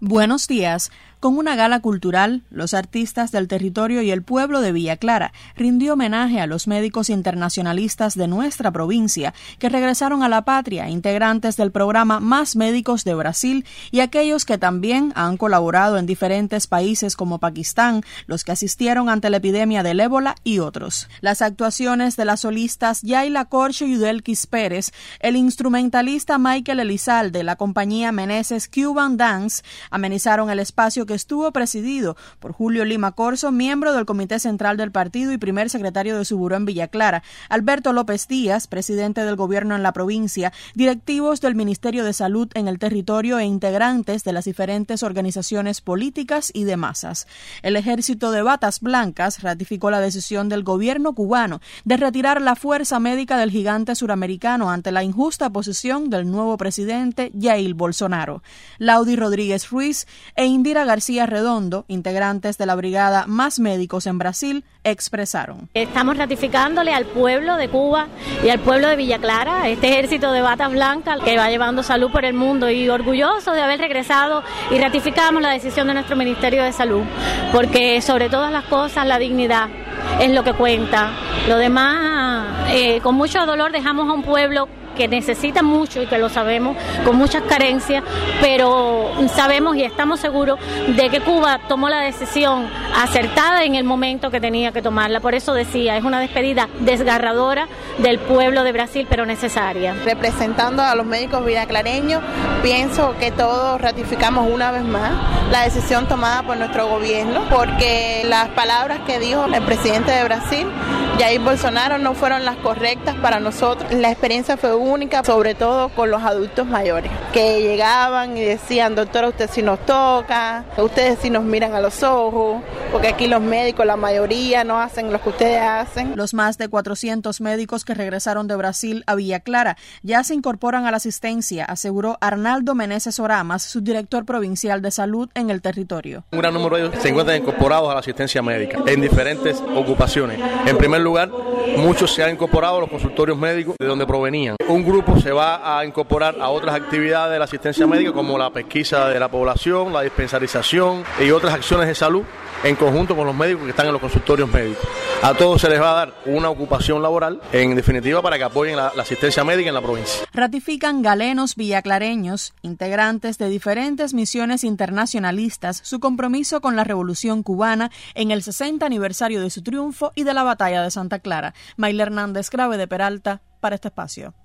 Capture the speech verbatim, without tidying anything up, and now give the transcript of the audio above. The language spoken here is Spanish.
Buenos días. Con una gala cultural, los artistas del territorio y el pueblo de Villa Clara rindió homenaje a los médicos internacionalistas de nuestra provincia que regresaron a la patria, integrantes del programa Más Médicos de Brasil y aquellos que también han colaborado en diferentes países como Pakistán, los que asistieron ante la epidemia del ébola y otros. Las actuaciones de las solistas Yaila Corcho y Udelkis Pérez, el instrumentalista Michael Elizalde de la compañía Meneses Cuban Dance amenizaron el espacio que estuvo presidido por Julio Lima Corzo, miembro del Comité Central del Partido y primer secretario de su buró en Villa Clara, Alberto López Díaz, presidente del gobierno en la provincia, directivos del Ministerio de Salud en el territorio e integrantes de las diferentes organizaciones políticas y de masas. El Ejército de Batas Blancas ratificó la decisión del gobierno cubano de retirar la fuerza médica del gigante suramericano ante la injusta posición del nuevo presidente Jair Bolsonaro. Laudi Rodríguez Ruiz e Indira García Redondo, integrantes de la brigada Más Médicos en Brasil, expresaron: Estamos ratificándole al pueblo de Cuba y al pueblo de Villa Clara, este ejército de batas blancas que va llevando salud por el mundo, y orgulloso de haber regresado, y ratificamos la decisión de nuestro Ministerio de Salud, porque sobre todas las cosas la dignidad es lo que cuenta. Lo demás, eh, con mucho dolor dejamos a un pueblo que necesita mucho y que lo sabemos, con muchas carencias, pero sabemos y estamos seguros de que Cuba tomó la decisión acertada en el momento que tenía que tomarla. Por eso decía, es una despedida desgarradora del pueblo de Brasil, pero necesaria. Representando a los médicos villaclareños, pienso que todos ratificamos una vez más la decisión tomada por nuestro gobierno, porque las palabras que dijo el presidente de Brasil, Jair Bolsonaro, no fueron las correctas para nosotros. La experiencia fue única, sobre todo con los adultos mayores, que llegaban y decían: doctora, usted sí nos toca, ustedes sí nos miran a los ojos, porque aquí los médicos, la mayoría, no hacen lo que ustedes hacen. Los más de cuatrocientos médicos que regresaron de Brasil a Villa Clara ya se incorporan a la asistencia, aseguró Arnaldo Meneses Oramas, subdirector provincial de salud en el territorio. Un gran número de ellos se encuentran incorporados a la asistencia médica en diferentes ocupaciones. En primer lugar, muchos se han incorporado a los consultorios médicos de donde provenían. Un grupo se va a incorporar a otras actividades de la asistencia médica, como la pesquisa de la población, la dispensarización y otras acciones de salud en conjunto con los médicos que están en los consultorios médicos. A todos se les va a dar una ocupación laboral, en definitiva, para que apoyen la, la asistencia médica en la provincia. Ratifican galenos villaclareños, integrantes de diferentes misiones internacionalistas, su compromiso con la Revolución Cubana en el sesenta aniversario de su triunfo y de la Batalla de Santa Clara. Mayla Hernández Grave de Peralta, para este espacio.